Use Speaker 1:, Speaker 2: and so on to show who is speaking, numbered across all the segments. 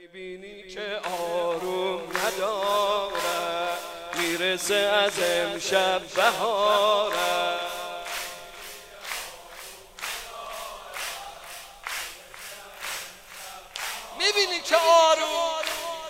Speaker 1: میبینی که آروم نداره، میرسه از امشب بهاره. میبینی که آروم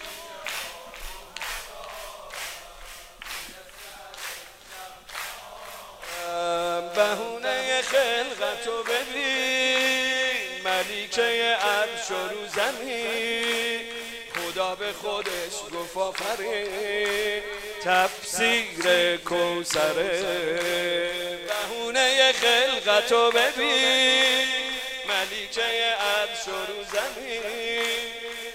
Speaker 1: بهونه خلقتو ببین، ملیکه عرش و رو زمین، خدا به خودش گفت آفرین، تفسیر کوثره. بهونه خلقتو ببین، ملیکه عرش و رو زمین،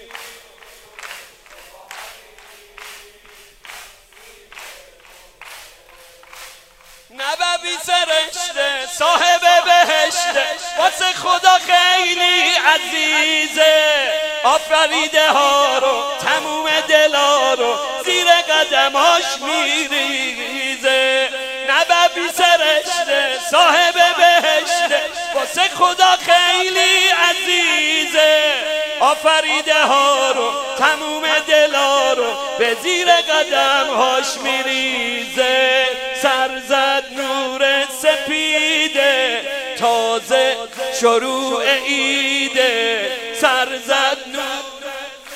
Speaker 1: نبوی سرشته صاحب بهشته، واسه خدا خیلی عزیزه، آفریده ها رو تموم دلا رو زیر قدماش میریزه. نبوی سرشته صاحب بهشته، واسه خدا خیلی عزیزه، آفریده ها رو تموم دلا رو به زیر قدمهاش میریزه. سرزد نور سپیده، تازه شروع ایده، سرزد نور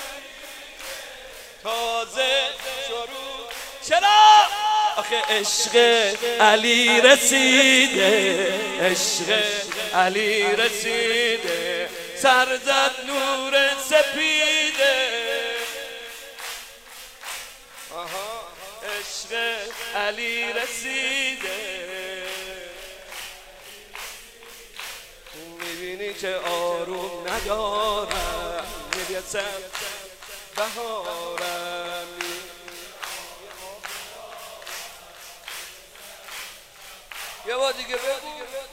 Speaker 1: تازه شروع. چرا؟ آخه عشق علی رسیده، عشق علی رسیده، سرزد نور سپیده، عشق علی رسیده. میبینی که آروم ندارم، میرسه بهارم. یه بار دیگه بگو.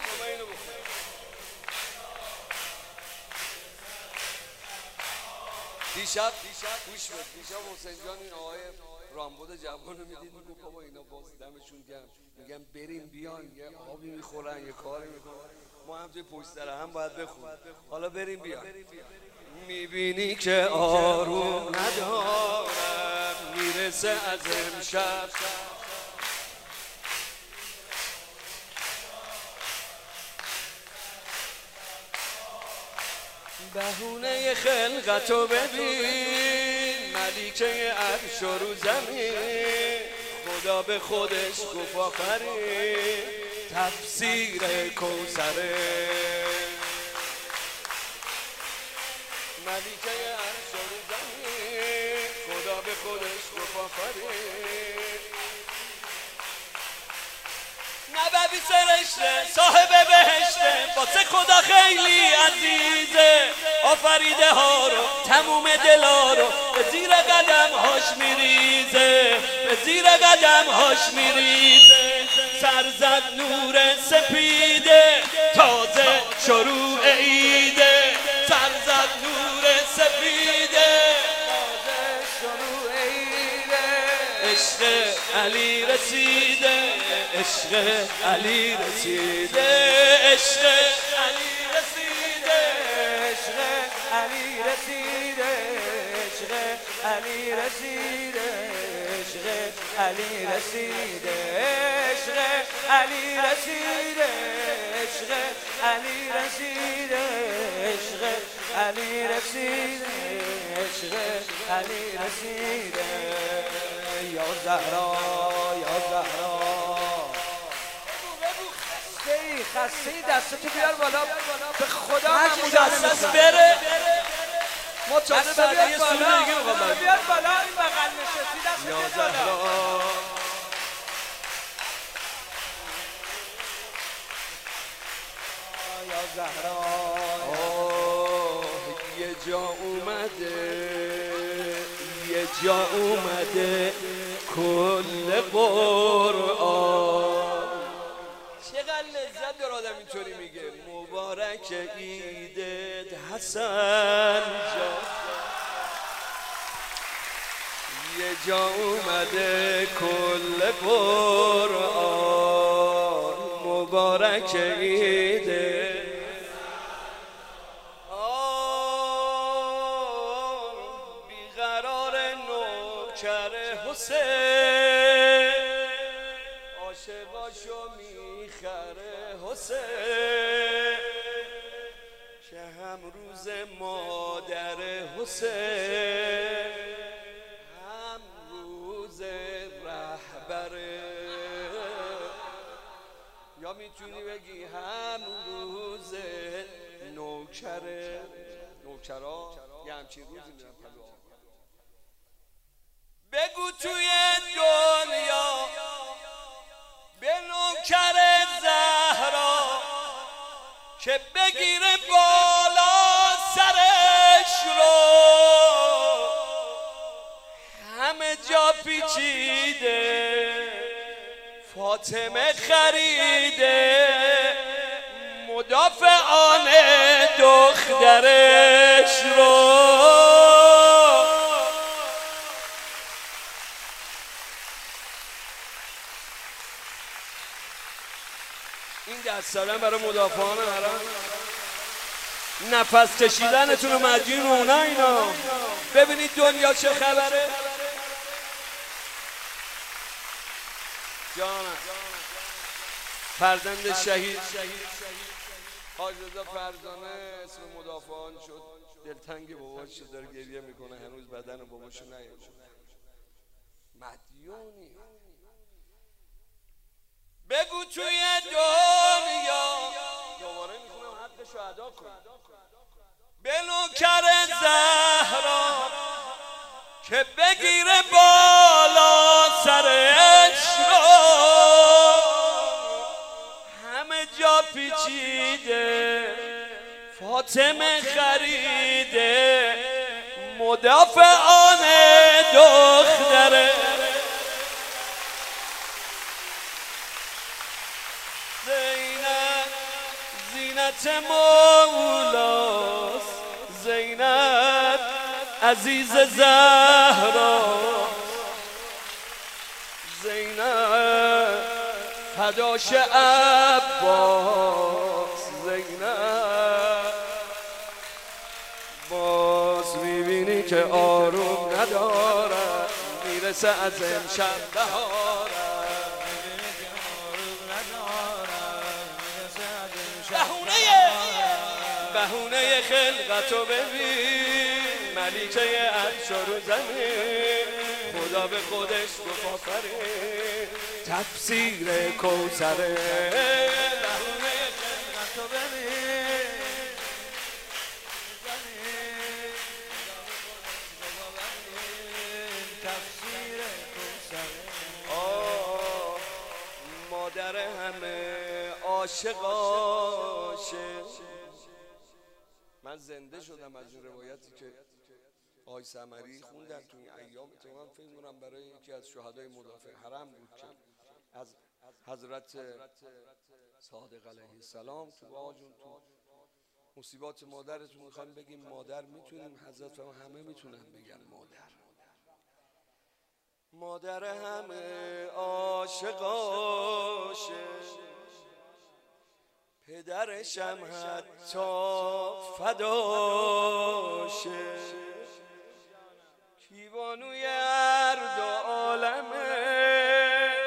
Speaker 1: دیشب گوش بد، دیشب حسین جان این آقای رامبد جوان رو میدید، میگو بابا اینا باز دمشون گرم، میگن بریم بیان یه آبی میخورن یه کاری میکنن، ما هم توی پشت سر هم باید بخوریم، حالا بریم بیان. میبینی که آروم ندارم، میرسه از امشب بهونه خلقتو ببین، ملیکه عرش و رو زمین، خدا به خودش گفت آفرین، تفسیر کوثره. ملیکه عرش و رو زمین، خدا به خودش گفت آفرین، نبوی سرشته صاحب بهشته، واسه خدا خیلی عزیزه، آفریده ها رو تموم دلا رو به زیر قدم هاش میریزه، به زیر قدم هاش میریزه. سرزد نور سپیده، تازه شروع ایده، سرزد نور سپیده، تازه شروع ایده، عشق علی رسیده، عشق علی رسیده، عشق علی رسیده، عشق علی رسیده، عشق علی رسیده، عشق علی رسیده، عشق علی رسیده، عشق علی رسیده، عشق علی رسیده، عشق علی رسیده. یا زهرا یا زهرا، خسته دستتو بیار بالا، به خدا من دستت بره، ما تازه بعد یه سونه دیگه میخوام بریم. بیار بالا این بغل نشستی دستت یا زهرا. یا زهرا یه جا اومده، یه جا اومده کل قرآن. چقدر لذت داره آدم اینطوری میگه. مبارک عیدت حسن جان، یه جا اومده کل قرآن، مبارک عیدت. نوکر حسین عاشقاشو میخره حسین که هم روز مادر حسین هم روز رهبره، یا میتونی بگی هم روز نوکره. نوکرا یه همچین روزی میرن پلو آقا. بگو توی دنیا به نوکر زهرا که بگیره بالا سرش رو، همه جا پیچیده فاطمه خریده مدافعان دخترش رو. این دست دادن برای مدافعان حرم، نفس کشیدنتون رو مدیون اونا. اینا ببینید دنیا چه خبره. جانم فرزند شهید حاج رضا فرزانه اسم مدافعان شد، دلتنگ باباش شد، داره گریه میکنه، هنوز بدن باباشو نیامد. مدیونی. بگو توی دنیا، دوباره میخونم حقشو ادا کن، به نوکر زهرا که بگیره بالا سرش رو، همه جا پیچیده فاطمه خریده مدافعان دختره. زینب زینت مولاست، زینب عزیز زهرا، زینب فداش عباس، زینب باز میبینی که آروم ندارد، میرسه از امشب بهارد. بهونه خلقتو ببین، ملیکه عرش رو زمین، خدا به خودش گفت آفرین، تفسیر کوثره. بهونه خلقتو ببین، تفسیر کوثره. مادر همه عاشقاشه. من زنده شدم از اون روایتی که آقای سمری خوندن تو این ایام. اتفاقا فکر می‌کنم برای یکی از شهدای مدافع حرم بود که از حضرت صادق علیه السلام تو آقا جون تو مصیبات مادرتون میخوایم بگیم مادر، میتونیم حضرت همه میتونن بگن مادر. مادر همه عاشقاشه، پدرشم حتی فداشه، کیوانوی ارد عالمه،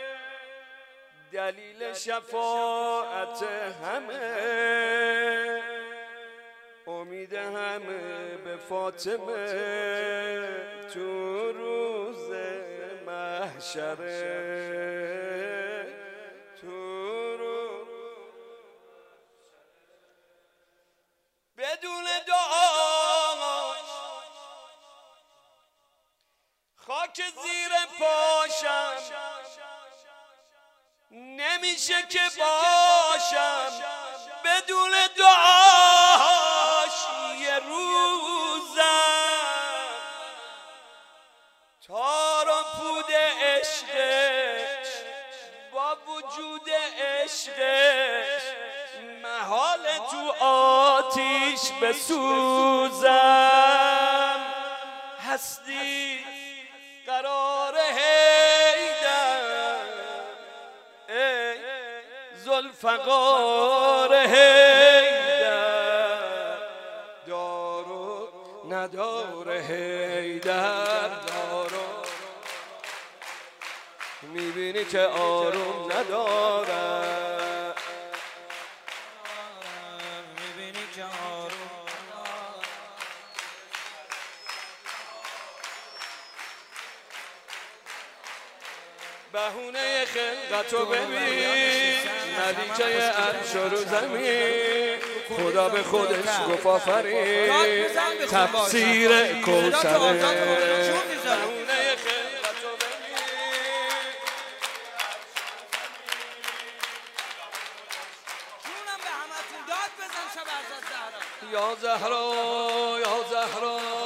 Speaker 1: دلیل شفاعت همه، امید همه به فاطمه تو روز محشره. بدون دعاش خاک زیر پاشم نمیشه که باشم، بدون دعاش یه روزم تار و پود عشقش با وجود عشقش محال تو آتیش بسوزم. هستی قرار حیدر ای ذوالفقار حیدر، دار و ندار حیدر، دار و میبینی که آروم ندارم،
Speaker 2: میبینی که آروم
Speaker 1: بهونه خلقتو ببین، ملیکه عرش رو زمین، خدا به خودش گفت آفرین، تفسیر کوثره. بهونه خلقتو ببین،
Speaker 2: جونم به همتون داد بزن شب ازاد زهرا
Speaker 1: یا زهرا یا زهرا